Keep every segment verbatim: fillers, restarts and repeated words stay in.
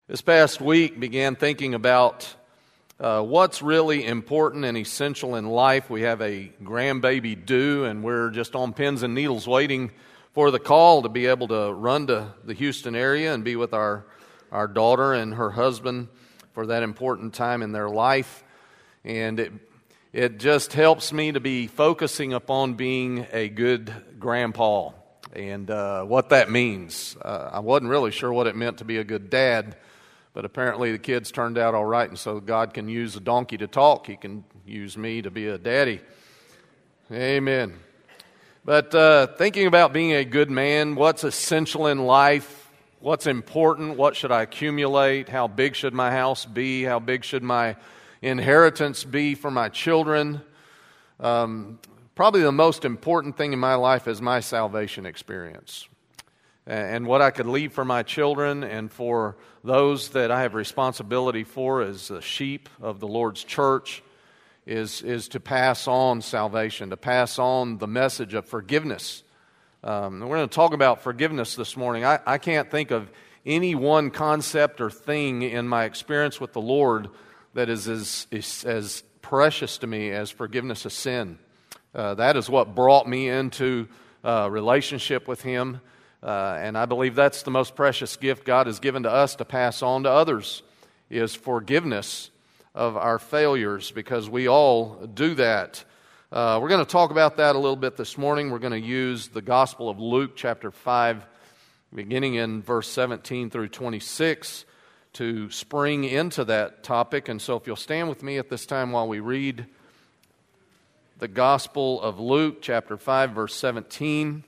This past week began thinking about uh, what's really important and essential in life. We have a grandbaby due, and we're just on pins and needles waiting for the call to be able to run to the Houston area and be with our, our daughter and her husband for that important time in their life. And it, it just helps me to be focusing upon being a good grandpa and uh, what that means. Uh, I wasn't really sure what it meant to be a good dad, but apparently the kids turned out all right, and so God can use a donkey to talk. He can use me to be a daddy. Amen. But uh, thinking about being a good man, what's essential in life, what's important, what should I accumulate, how big should my house be, how big should my inheritance be for my children. Um, probably the most important thing in my life is my salvation experience. And what I could leave for my children and for those that I have responsibility for as the sheep of the Lord's church is, is to pass on salvation, to pass on the message of forgiveness. Um, we're going to talk about forgiveness this morning. I, I can't think of any one concept or thing in my experience with the Lord that is as, is, as precious to me as forgiveness of sin. Uh, that is what brought me into a relationship with Him. Uh, and I believe that's the most precious gift God has given to us to pass on to others, is forgiveness of our failures, because we all do that. Uh, we're going to talk about that a little bit this morning. We're going to use the Gospel of Luke, chapter five, beginning in verse seventeen through twenty-six, to spring into that topic. And so if you'll stand with me at this time while we read the Gospel of Luke, chapter five, verse seventeen.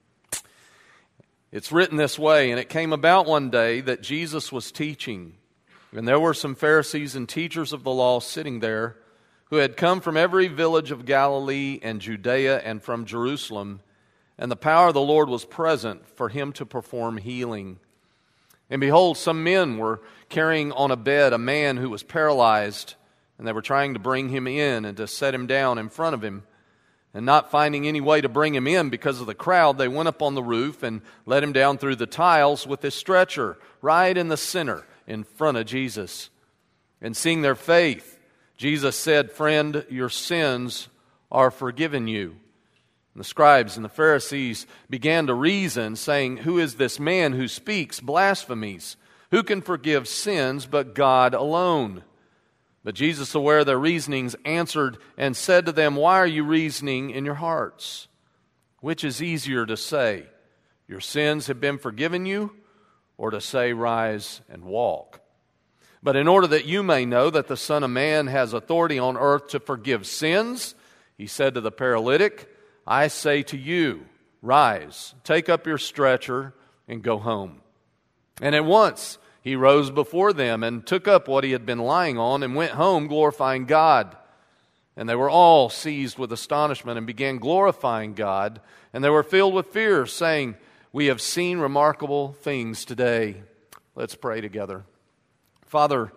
It's written this way: "And it came about one day that Jesus was teaching, and there were some Pharisees and teachers of the law sitting there, who had come from every village of Galilee and Judea and from Jerusalem, and the power of the Lord was present for Him to perform healing. And behold, some men were carrying on a bed a man who was paralyzed, and they were trying to bring him in and to set him down in front of him. And not finding any way to bring him in because of the crowd, they went up on the roof and let him down through the tiles with his stretcher right in the center in front of Jesus. And seeing their faith, Jesus said, 'Friend, your sins are forgiven you.' And the scribes and the Pharisees began to reason, saying, 'Who is this man who speaks blasphemies? Who can forgive sins but God alone?' But Jesus, aware of their reasonings, answered and said to them, 'Why are you reasoning in your hearts? Which is easier to say, your sins have been forgiven you, or to say, rise and walk? But in order that you may know that the Son of Man has authority on earth to forgive sins,' He said to the paralytic, 'I say to you, rise, take up your stretcher, and go home.' And at once he rose before them and took up what he had been lying on and went home glorifying God. And they were all seized with astonishment and began glorifying God. And they were filled with fear, saying, 'We have seen remarkable things today.'" Let's pray together. Father,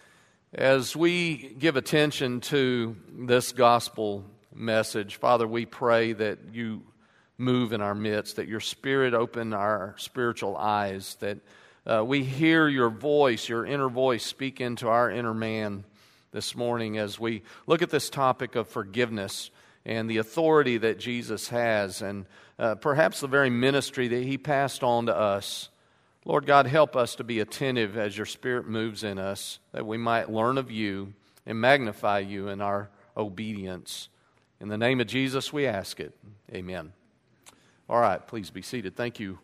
as we give attention to this gospel message, Father, we pray that you move in our midst, that your Spirit open our spiritual eyes, that Uh, we hear your voice, your inner voice speak into our inner man this morning as we look at this topic of forgiveness and the authority that Jesus has, and uh, perhaps the very ministry that He passed on to us. Lord God, help us to be attentive as your Spirit moves in us, that we might learn of you and magnify you in our obedience. In the name of Jesus we ask it. Amen. All right, please be seated. Thank you.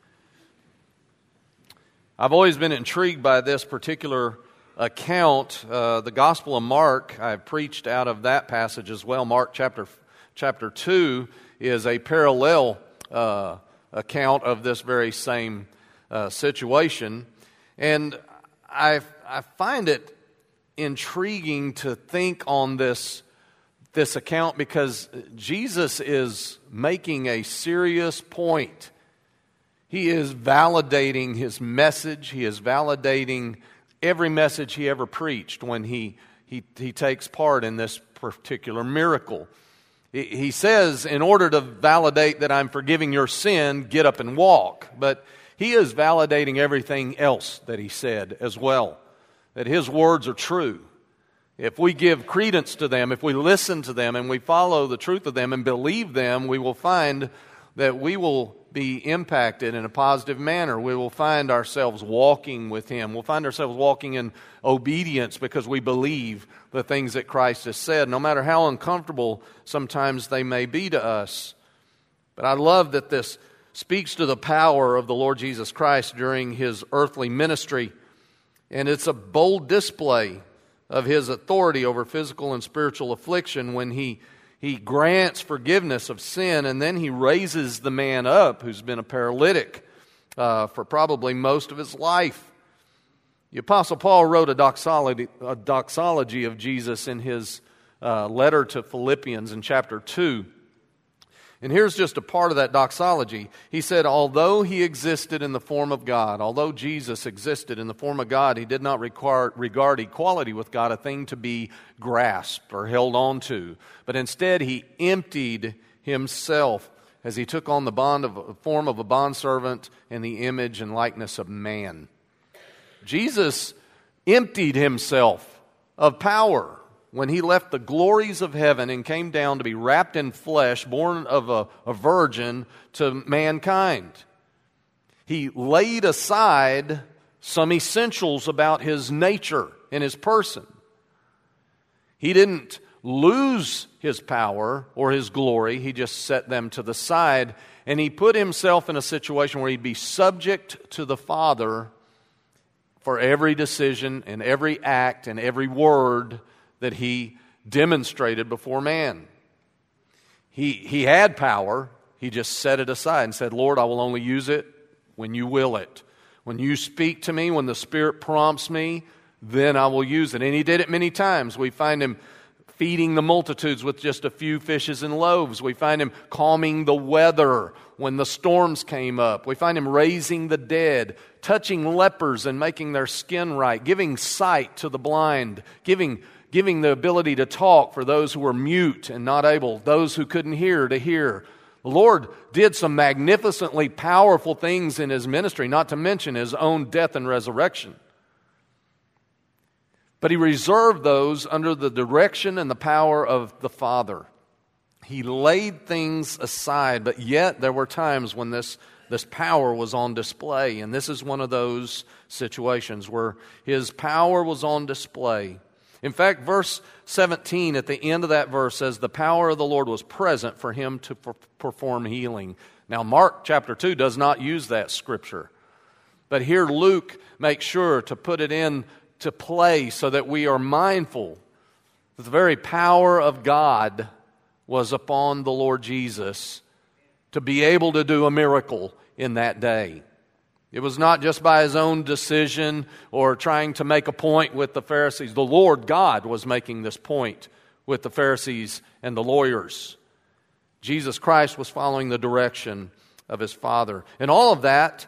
I've always been intrigued by this particular account, uh, the Gospel of Mark. I've preached out of that passage as well. Mark chapter chapter two is a parallel uh, account of this very same uh, situation, and I I find it intriguing to think on this this account because Jesus is making a serious point. He is validating His message. He is validating every message He ever preached when He, he, he takes part in this particular miracle. He says, in order to validate that I'm forgiving your sin, get up and walk. But he is validating everything else that he said as well, that his words are true. If we give credence to them, if we listen to them and we follow the truth of them and believe them, we will find that we will be impacted in a positive manner. We will find ourselves walking with him. We'll find ourselves walking in obedience because we believe the things that Christ has said, no matter how uncomfortable sometimes they may be to us. But I love that this speaks to the power of the Lord Jesus Christ during his earthly ministry, and it's a bold display of his authority over physical and spiritual affliction when he, he grants forgiveness of sin, and then he raises the man up who's been a paralytic uh, for probably most of his life. The Apostle Paul wrote a doxology, a doxology of Jesus in his uh, letter to Philippians in chapter two. And here's just a part of that doxology. He said, although he existed in the form of God, although Jesus existed in the form of God, he did not require, regard equality with God a thing to be grasped or held on to. But instead, he emptied himself as he took on the bond of, form of a bondservant in the image and likeness of man. Jesus emptied himself of power when he left the glories of heaven and came down to be wrapped in flesh, born of a, a virgin to mankind. He laid aside some essentials about his nature and his person. He didn't lose his power or his glory. He just set them to the side, and he put himself in a situation where he'd be subject to the Father for every decision and every act and every word that he demonstrated before man. He, he had power. He just set it aside and said, Lord, I will only use it when you will it. When you speak to me, when the Spirit prompts me, then I will use it. And he did it many times. We find him feeding the multitudes with just a few fishes and loaves. We find him calming the weather when the storms came up. We find him raising the dead, touching lepers and making their skin right, giving sight to the blind, giving giving the ability to talk for those who were mute and not able, those who couldn't hear to hear. The Lord did some magnificently powerful things in his ministry, not to mention his own death and resurrection. But he reserved those under the direction and the power of the Father. He laid things aside, but yet there were times when this, this power was on display. And this is one of those situations where his power was on display. In fact, verse seventeen at the end of that verse says, the power of the Lord was present for him to per- perform healing. Now, Mark chapter two does not use that scripture. But here Luke makes sure to put it in to play so that we are mindful that the very power of God was upon the Lord Jesus to be able to do a miracle in that day. It was not just by his own decision or trying to make a point with the Pharisees. The Lord God was making this point with the Pharisees and the lawyers. Jesus Christ was following the direction of his Father. And all of that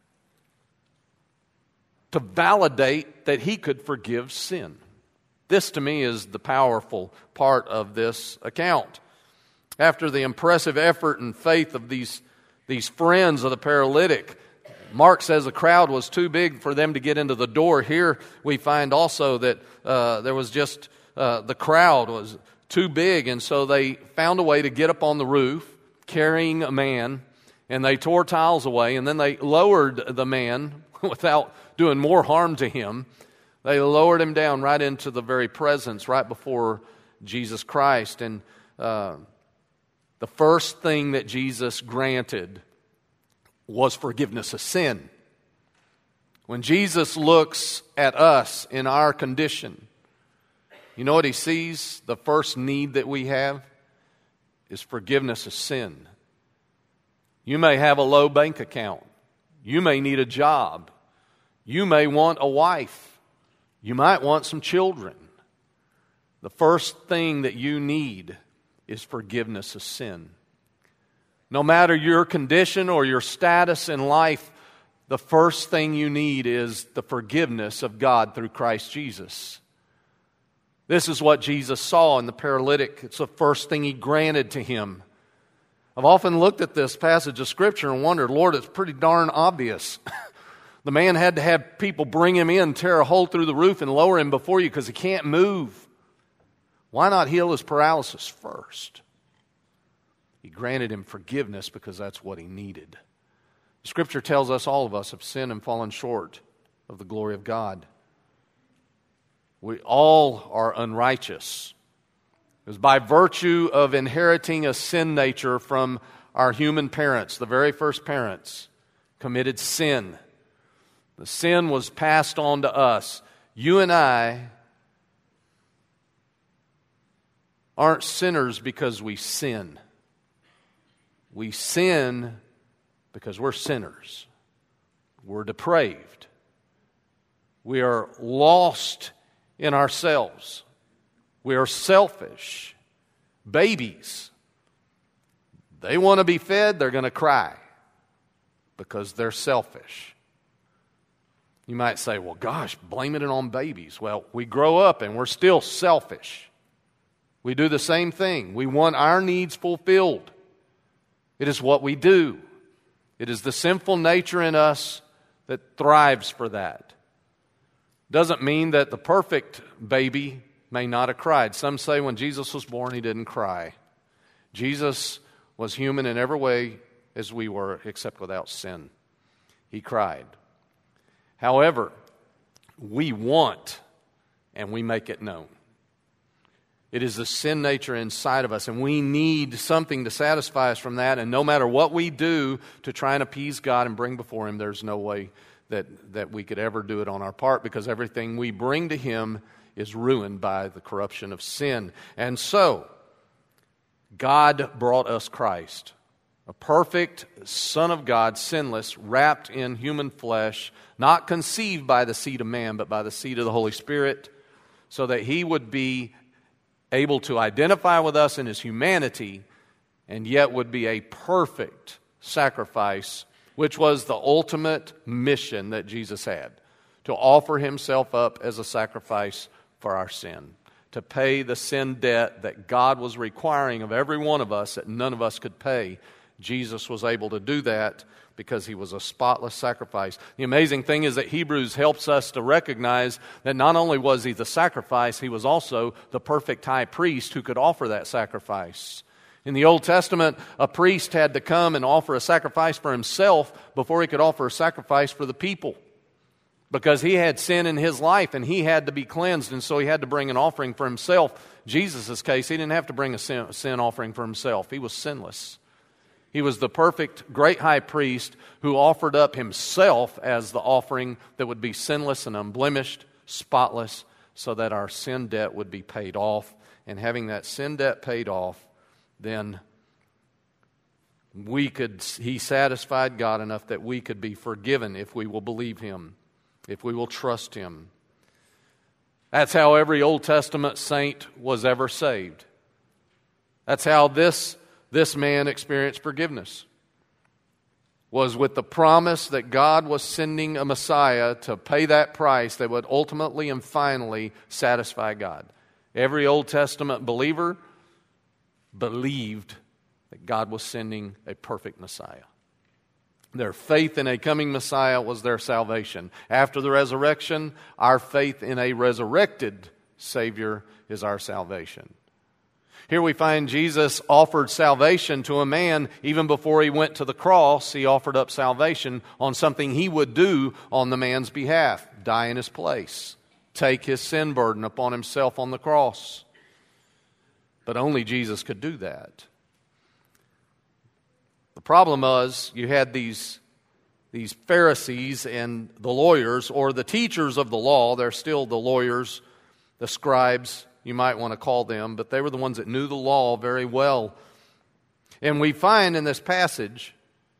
to validate that he could forgive sin. This, to me, is the powerful part of this account. After the impressive effort and faith of these, these friends of the paralytic, Mark says the crowd was too big for them to get into the door. Here we find also that uh, there was just, uh, the crowd was too big, and so they found a way to get up on the roof carrying a man, and they tore tiles away, and then they lowered the man without doing more harm to him. They lowered him down right into the very presence, right before Jesus Christ. And uh, the first thing that Jesus granted was forgiveness of sin. When Jesus looks at us in our condition, you know what he sees? The first need that we have is forgiveness of sin. You may have a low bank account. You may need a job. You may want a wife. You might want some children. The first thing that you need is forgiveness of sin. No matter your condition or your status in life, the first thing you need is the forgiveness of God through Christ Jesus. This is what Jesus saw in the paralytic. It's the first thing he granted to him. I've often looked at this passage of Scripture and wondered, Lord, it's pretty darn obvious. The man had to have people bring him in, tear a hole through the roof, and lower him before you because he can't move. Why not heal his paralysis first? He granted him forgiveness because that's what he needed. Scripture tells us all of us have sinned and fallen short of the glory of God. We all are unrighteous. It was by virtue of inheriting a sin nature from our human parents, the very first parents, committed sin. The sin was passed on to us. You and I aren't sinners because we sin. We sin because we're sinners. We're depraved. We are lost in ourselves. We are selfish. Babies, they want to be fed, they're going to cry because they're selfish. You might say, well, gosh, blaming it on babies. Well, we grow up and we're still selfish. We do the same thing. We want our needs fulfilled. It is what we do. It is the sinful nature in us that thrives for that. Doesn't mean that the perfect baby may not have cried. Some say when Jesus was born, he didn't cry. Jesus was human in every way as we were, except without sin. He cried. However, we want and we make it known. It is the sin nature inside of us, and we need something to satisfy us from that. And no matter what we do to try and appease God and bring before Him, there's no way that, that we could ever do it on our part, because everything we bring to Him is ruined by the corruption of sin. And so, God brought us Christ, a perfect Son of God, sinless, wrapped in human flesh, not conceived by the seed of man, but by the seed of the Holy Spirit, so that He would be able to identify with us in His humanity, and yet would be a perfect sacrifice, which was the ultimate mission that Jesus had, to offer Himself up as a sacrifice for our sin, to pay the sin debt that God was requiring of every one of us that none of us could pay. Jesus was able to do that because He was a spotless sacrifice. The amazing thing is that Hebrews helps us to recognize that not only was He the sacrifice, He was also the perfect high priest who could offer that sacrifice. In the Old Testament, a priest had to come and offer a sacrifice for himself before he could offer a sacrifice for the people, because he had sin in his life and he had to be cleansed, and so he had to bring an offering for himself. Jesus' case, he didn't have to bring a sin, a sin offering for himself. He was sinless. He was the perfect great high priest who offered up himself as the offering that would be sinless and unblemished, spotless, so that our sin debt would be paid off. And having that sin debt paid off, then we could, He satisfied God enough that we could be forgiven if we will believe Him, if we will trust Him. That's how every Old Testament saint was ever saved. That's how this This man experienced forgiveness, was with the promise that God was sending a Messiah to pay that price that would ultimately and finally satisfy God. Every Old Testament believer believed that God was sending a perfect Messiah. Their faith in a coming Messiah was their salvation. After the resurrection, our faith in a resurrected Savior is our salvation. Here we find Jesus offered salvation to a man even before He went to the cross. He offered up salvation on something He would do on the man's behalf, die in his place, take his sin burden upon Himself on the cross. But only Jesus could do that. The problem was you had these, these Pharisees and the lawyers, or the teachers of the law. They're still the lawyers, the scribes, you might want to call them, but they were the ones that knew the law very well. And we find in this passage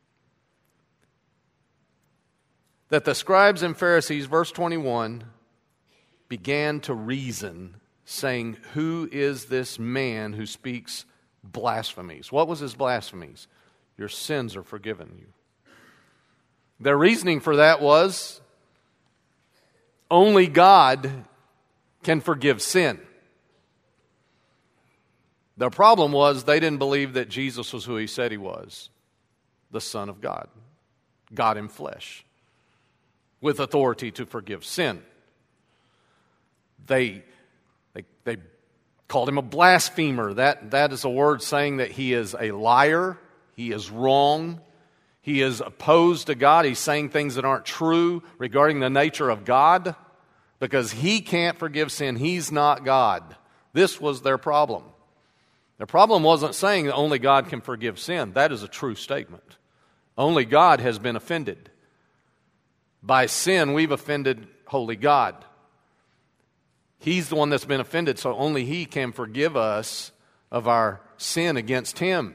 that the scribes and Pharisees, verse twenty-one, began to reason, saying, "Who is this man who speaks blasphemies?" What was his blasphemies? Your sins are forgiven you. Their reasoning for that was, only God can forgive sin. Their problem was they didn't believe that Jesus was who he said he was, the Son of God, God in flesh, with authority to forgive sin. They, they, they called him a blasphemer. That, that is a word saying that he is a liar, he is wrong, he is opposed to God, he's saying things that aren't true regarding the nature of God, because he can't forgive sin, he's not God. This was their problem. Their problem wasn't saying that only God can forgive sin. That is a true statement. Only God has been offended. By sin, we've offended holy God. He's the one that's been offended, so only he can forgive us of our sin against him.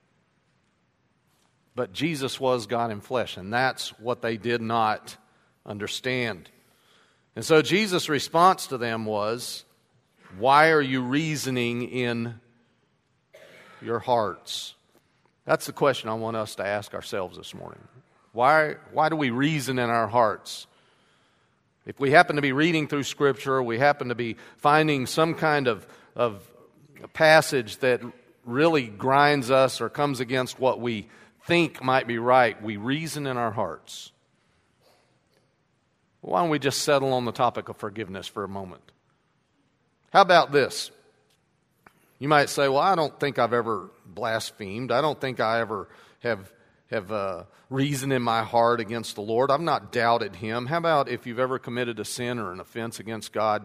But Jesus was God in flesh, and that's what they did not understand. And so Jesus' response to them was, why are you reasoning in your hearts? That's the question I want us to ask ourselves this morning. Why, why do we reason in our hearts? If we happen to be reading through Scripture, we happen to be finding some kind of, of passage that really grinds us or comes against what we think might be right, we reason in our hearts. Why don't we just settle on the topic of forgiveness for a moment? How about this? You might say, well, I don't think I've ever blasphemed. I don't think I ever have, have uh, reasoned in my heart against the Lord. I've not doubted him. How about if you've ever committed a sin or an offense against God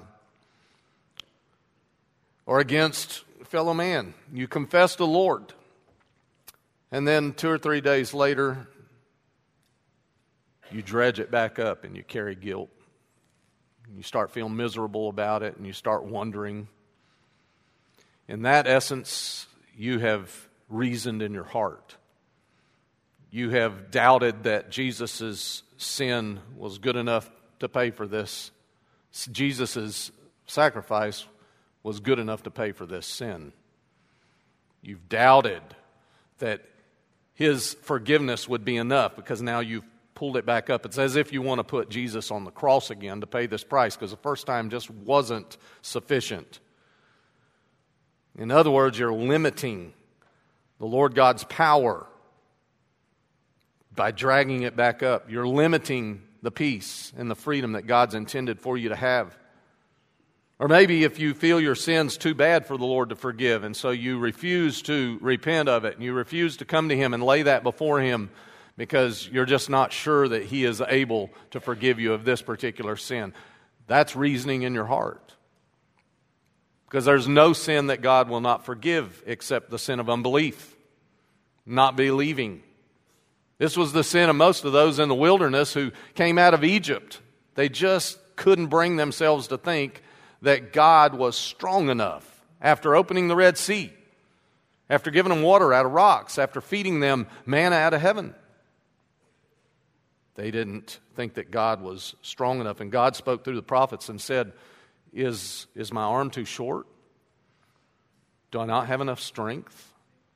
or against a fellow man? You confess the Lord, and then two or three days later, you dredge it back up and you carry guilt. You start feeling miserable about it and you start wondering. In that essence, you have reasoned in your heart. You have doubted that Jesus' sin was good enough to pay for this. Jesus' sacrifice was good enough to pay for this sin. You've doubted that his forgiveness would be enough because now you've pulled it back up. It's as if you want to put Jesus on the cross again to pay this price because the first time just wasn't sufficient. In other words, you're limiting the Lord God's power by dragging it back up. You're limiting the peace and the freedom that God's intended for you to have. Or maybe if you feel your sin's too bad for the Lord to forgive, and so you refuse to repent of it, and you refuse to come to him and lay that before him because you're just not sure that he is able to forgive you of this particular sin. That's reasoning in your heart. Because there's no sin that God will not forgive except the sin of unbelief, not believing. This was the sin of most of those in the wilderness who came out of Egypt. They just couldn't bring themselves to think that God was strong enough after opening the Red Sea, after giving them water out of rocks, after feeding them manna out of heaven. They didn't think that God was strong enough. And God spoke through the prophets and said, Is, is my arm too short? Do I not have enough strength?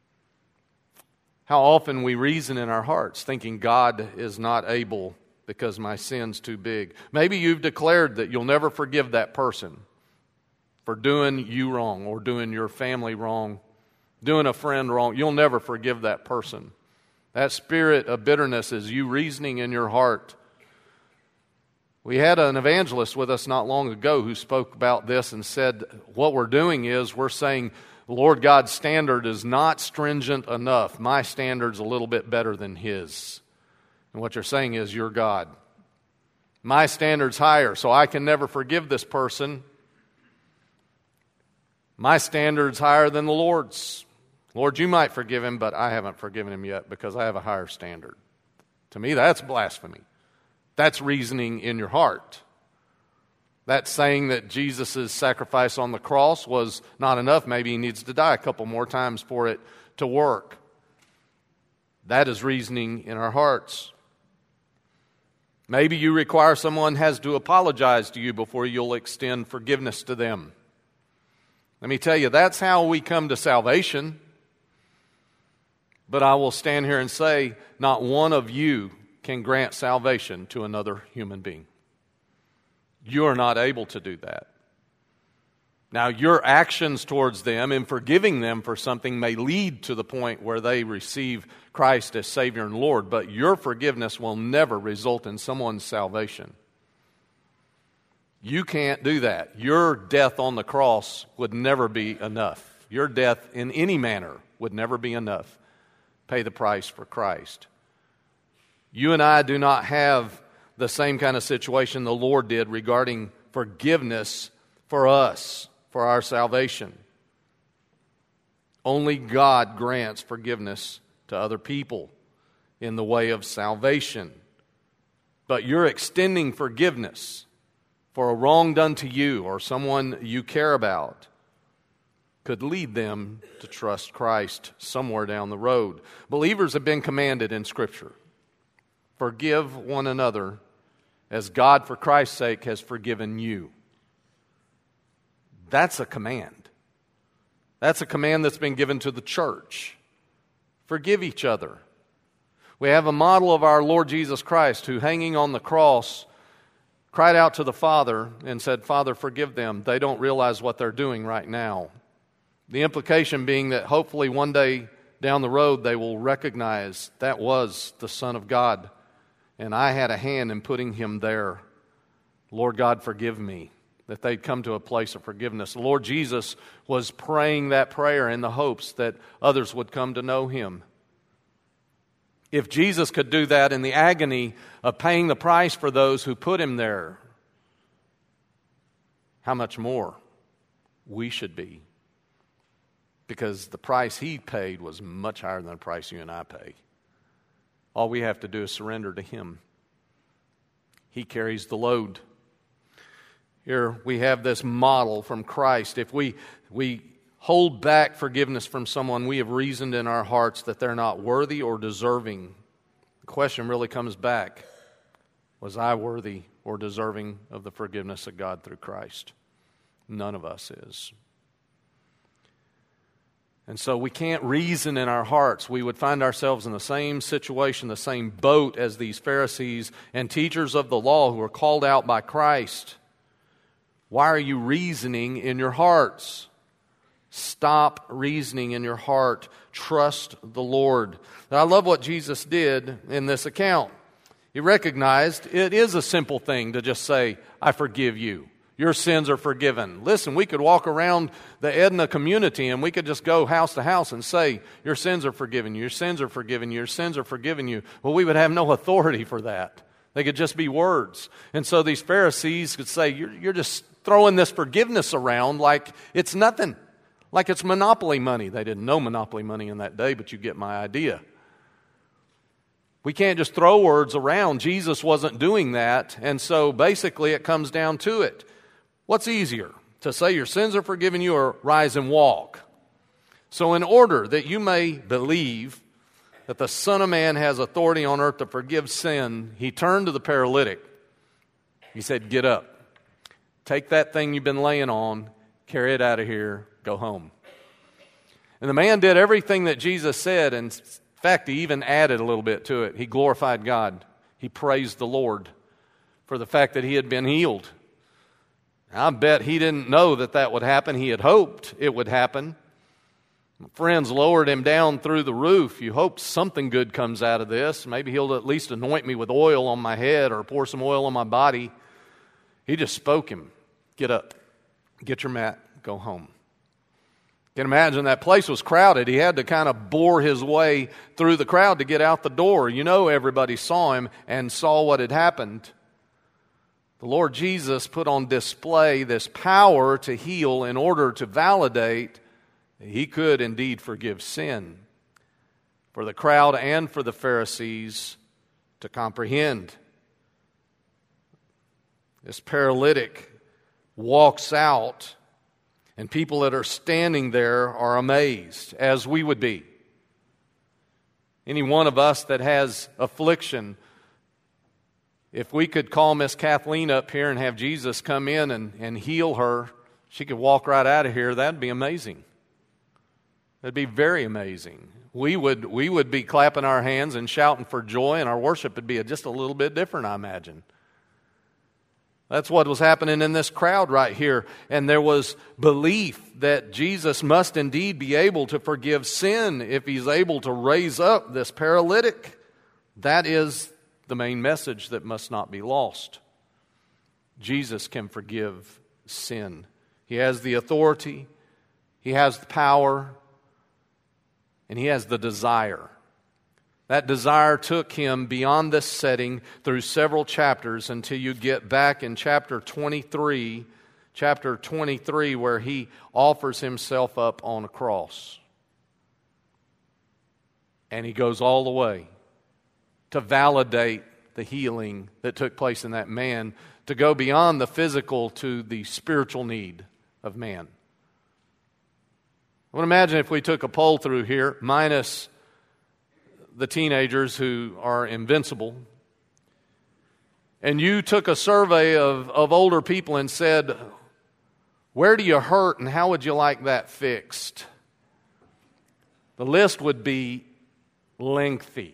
How often we reason in our hearts thinking God is not able because my sin's too big. Maybe you've declared that you'll never forgive that person for doing you wrong or doing your family wrong, doing a friend wrong. You'll never forgive that person. That spirit of bitterness is you reasoning in your heart. We had an evangelist with us not long ago who spoke about this and said, what we're doing is we're saying, Lord God's standard is not stringent enough. My standard's a little bit better than his. And what you're saying is, you're God. My standard's higher, so I can never forgive this person. My standard's higher than the Lord's. Lord, you might forgive him, but I haven't forgiven him yet because I have a higher standard. To me, that's blasphemy. That's reasoning in your heart. That's saying that Jesus' sacrifice on the cross was not enough. Maybe he needs to die a couple more times for it to work. That is reasoning in our hearts. Maybe you require someone has to apologize to you before you'll extend forgiveness to them. Let me tell you, that's how we come to salvation. But I will stand here and say, not one of you can grant salvation to another human being. You are not able to do that. Now, your actions towards them in forgiving them for something may lead to the point where they receive Christ as Savior and Lord, but your forgiveness will never result in someone's salvation. You can't do that. Your death on the cross would never be enough. Your death in any manner would never be enough. Pay the price for Christ. You and I do not have the same kind of situation the Lord did regarding forgiveness for us, for our salvation. Only God grants forgiveness to other people in the way of salvation. But you're extending forgiveness for a wrong done to you or someone you care about could lead them to trust Christ somewhere down the road. Believers have been commanded in Scripture, forgive one another as God for Christ's sake has forgiven you. That's a command. That's a command that's been given to the church. Forgive each other. We have a model of our Lord Jesus Christ who, hanging on the cross, cried out to the Father and said, Father, forgive them. They don't realize what they're doing right now. The implication being that hopefully one day down the road they will recognize that was the Son of God and I had a hand in putting him there. Lord God, forgive me. That they'd come to a place of forgiveness. The Lord Jesus was praying that prayer in the hopes that others would come to know him. If Jesus could do that in the agony of paying the price for those who put him there, how much more we should be? Because the price he paid was much higher than the price you and I pay. All we have to do is surrender to him. He carries the load. Here we have this model from Christ. If we we hold back forgiveness from someone, we have reasoned in our hearts that they're not worthy or deserving. The question really comes back, was I worthy or deserving of the forgiveness of God through Christ? None of us is. And so we can't reason in our hearts. We would find ourselves in the same situation, the same boat as these Pharisees and teachers of the law who were called out by Christ. Why are you reasoning in your hearts? Stop reasoning in your heart. Trust the Lord. Now, I love what Jesus did in this account. He recognized it is a simple thing to just say, I forgive you. Your sins are forgiven. Listen, we could walk around the Edna community and we could just go house to house and say, your sins are forgiven you, your sins are forgiven you, your sins are forgiven you. Well, we would have no authority for that. They could just be words. And so these Pharisees could say, you're, you're just throwing this forgiveness around like it's nothing, like it's monopoly money. They didn't know monopoly money in that day, but you get my idea. We can't just throw words around. Jesus wasn't doing that, and so basically it comes down to it. What's easier, to say your sins are forgiven you or rise and walk? So in order that you may believe that the Son of Man has authority on earth to forgive sin, he turned to the paralytic. He said, get up. Take that thing you've been laying on, carry it out of here, go home. And the man did everything that Jesus said, and in fact, he even added a little bit to it. He glorified God. He praised the Lord for the fact that he had been healed. I bet he didn't know that that would happen. He had hoped it would happen. Friends lowered him down through the roof. You hope something good comes out of this. Maybe he'll at least anoint me with oil on my head or pour some oil on my body. He just spoke him. Get up. Get your mat. Go home. You can imagine that place was crowded. He had to kind of bore his way through the crowd to get out the door. You know everybody saw him and saw what had happened. The Lord Jesus put on display this power to heal in order to validate that he could indeed forgive sin for the crowd and for the Pharisees to comprehend. This paralytic walks out, and people that are standing there are amazed, as we would be. Any one of us that has affliction, if we could call Miss Kathleen up here and have Jesus come in and, and heal her, she could walk right out of here, that'd be amazing. That'd be very amazing. We would, we would be clapping our hands and shouting for joy, and our worship would be just a little bit different, I imagine. That's what was happening in this crowd right here. And there was belief that Jesus must indeed be able to forgive sin if He's able to raise up this paralytic. That is the main message that must not be lost. Jesus can forgive sin. He has the authority, He has the power, and He has the desire. That desire took Him beyond this setting through several chapters until you get back in chapter twenty-three, chapter twenty-three, where He offers Himself up on a cross. And He goes all the way to validate the healing that took place in that man, to go beyond the physical to the spiritual need of man. I would imagine if we took a poll through here, minus the teenagers who are invincible, and you took a survey of, of older people and said, where do you hurt and how would you like that fixed? The list would be lengthy.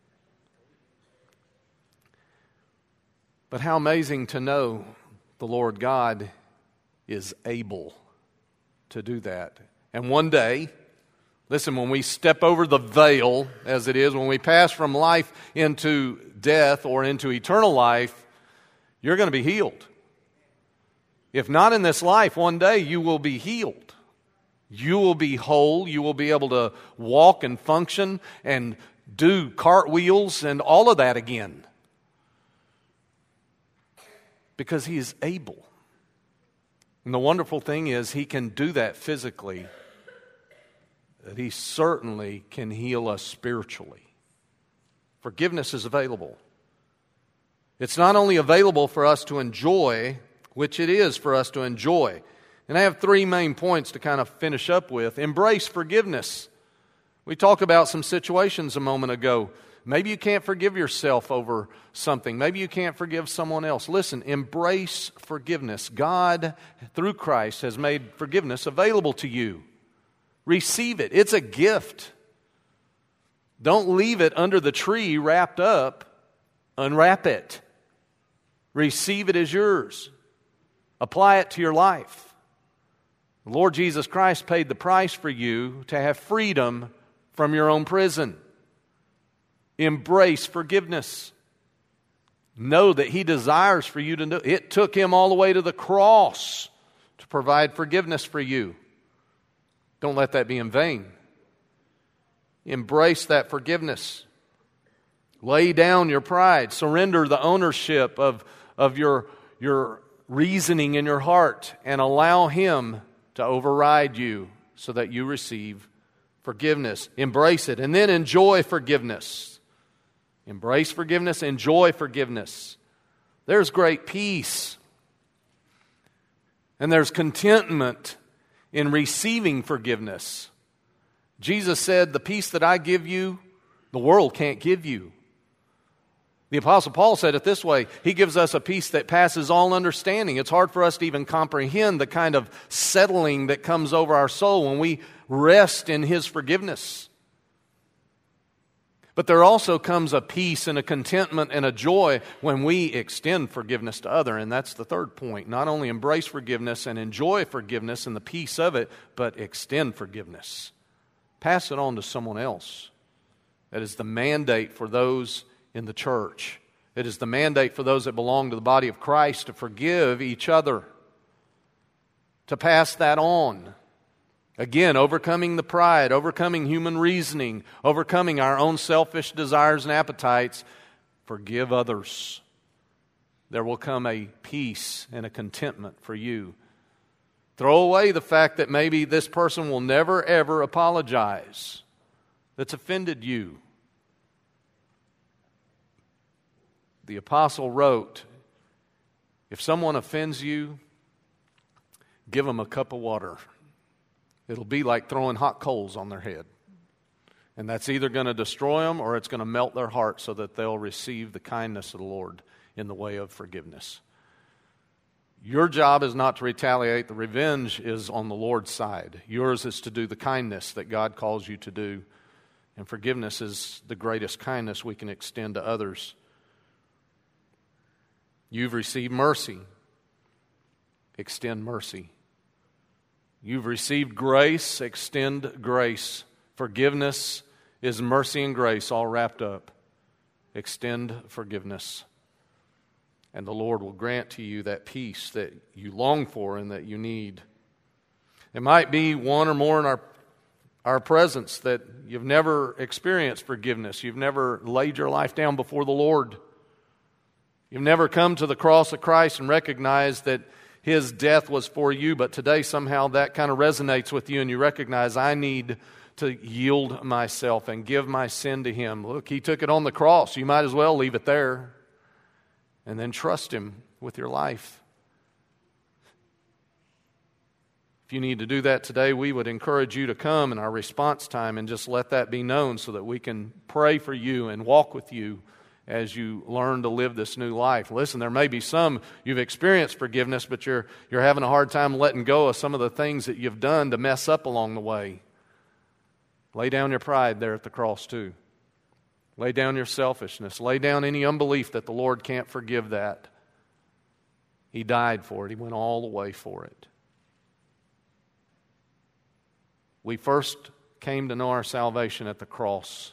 But how amazing to know the Lord God is able to do that. And one day, listen, when we step over the veil, as it is, when we pass from life into death or into eternal life, you're going to be healed. If not in this life, one day you will be healed. You will be whole. You will be able to walk and function and do cartwheels and all of that again. Because He is able. And the wonderful thing is He can do that physically, that He certainly can heal us spiritually. Forgiveness is available. It's not only available for us to enjoy, which it is for us to enjoy. And I have three main points to kind of finish up with. Embrace forgiveness. We talked about some situations a moment ago. Maybe you can't forgive yourself over something. Maybe you can't forgive someone else. Listen, embrace forgiveness. God, through Christ, has made forgiveness available to you. Receive it. It's a gift. Don't leave it under the tree wrapped up. Unwrap it. Receive it as yours. Apply it to your life. The Lord Jesus Christ paid the price for you to have freedom from your own prison. Embrace forgiveness. Know that He desires for you to know. It took Him all the way to the cross to provide forgiveness for you. Don't let that be in vain. Embrace that forgiveness. Lay down your pride. Surrender the ownership of, of your, your reasoning in your heart and allow Him to override you so that you receive forgiveness. Embrace it and then enjoy forgiveness. Embrace forgiveness, enjoy forgiveness. There's great peace. And there's contentment in receiving forgiveness. Jesus said, the peace that I give you, the world can't give you. The Apostle Paul said it this way, he gives us a peace that passes all understanding. It's hard for us to even comprehend the kind of settling that comes over our soul when we rest in His forgiveness. But there also comes a peace and a contentment and a joy when we extend forgiveness to others. And that's the third point. Not only embrace forgiveness and enjoy forgiveness and the peace of it, but extend forgiveness. Pass it on to someone else. That is the mandate for those in the church. It is the mandate for those that belong to the body of Christ to forgive each other. To pass that on. Again, overcoming the pride, overcoming human reasoning, overcoming our own selfish desires and appetites. Forgive others. There will come a peace and a contentment for you. Throw away the fact that maybe this person will never ever apologize, that's offended you. The apostle wrote, if someone offends you, give them a cup of water. It'll be like throwing hot coals on their head. And that's either going to destroy them or it's going to melt their heart so that they'll receive the kindness of the Lord in the way of forgiveness. Your job is not to retaliate. The revenge is on the Lord's side. Yours is to do the kindness that God calls you to do. And forgiveness is the greatest kindness we can extend to others. You've received mercy. extend mercy. You've received grace, extend grace. Forgiveness is mercy and grace all wrapped up. Extend forgiveness. And the Lord will grant to you that peace that you long for and that you need. It might be one or more in our, our presence that you've never experienced forgiveness. You've never laid your life down before the Lord. You've never come to the cross of Christ and recognized that His death was for you, but today somehow that kind of resonates with you and you recognize, I need to yield myself and give my sin to Him. Look, He took it on the cross. You might as well leave it there and then trust Him with your life. If you need to do that today, we would encourage you to come in our response time and just let that be known so that we can pray for you and walk with you as you learn to live this new life. Listen, there may be some you've experienced forgiveness, but you're you're having a hard time letting go of some of the things that you've done to mess up along the way. Lay down your pride there at the cross too. Lay down your selfishness. Lay down any unbelief that the Lord can't forgive that. He died for it. He went all the way for it. We first came to know our salvation at the cross.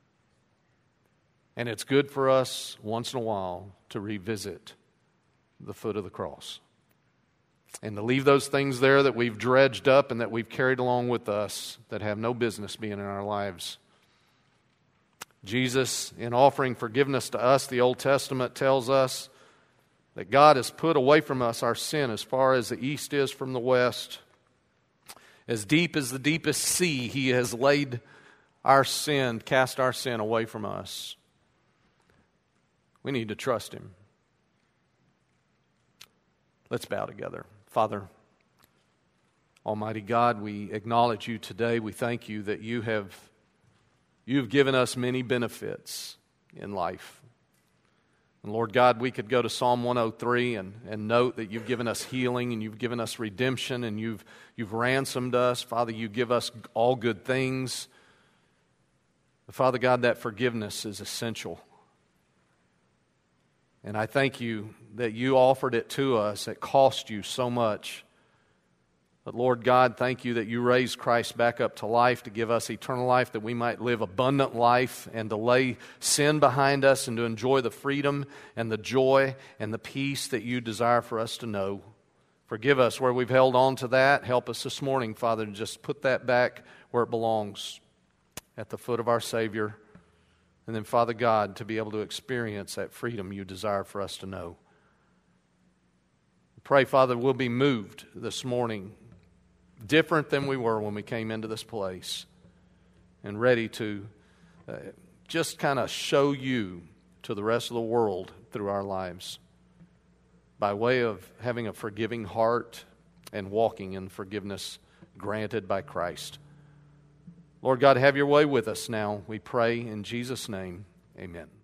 And it's good for us once in a while to revisit the foot of the cross. And to leave those things there that we've dredged up and that we've carried along with us that have no business being in our lives. Jesus, in offering forgiveness to us, the Old Testament tells us that God has put away from us our sin as far as the east is from the west. As deep as the deepest sea, He has laid our sin, cast our sin away from us. We need to trust Him. Let's bow together. Father, Almighty God, we acknowledge You today. We thank You that You have You've given us many benefits in life. And Lord God, we could go to Psalm one oh three and, and note that You've given us healing and You've given us redemption and You've, you've ransomed us. Father, You give us all good things. But Father God, that forgiveness is essential. And I thank You that You offered it to us. It cost You so much. But Lord God, thank You that You raised Christ back up to life to give us eternal life, that we might live abundant life and to lay sin behind us and to enjoy the freedom and the joy and the peace that You desire for us to know. Forgive us where we've held on to that. Help us this morning, Father, to just put that back where it belongs, at the foot of our Savior. And then, Father God, to be able to experience that freedom You desire for us to know. Pray, Father, we'll be moved this morning, different than we were when we came into this place, and ready to uh, just kind of show You to the rest of the world through our lives by way of having a forgiving heart and walking in forgiveness granted by Christ. Lord God, have Your way with us now. We pray in Jesus' name. Amen.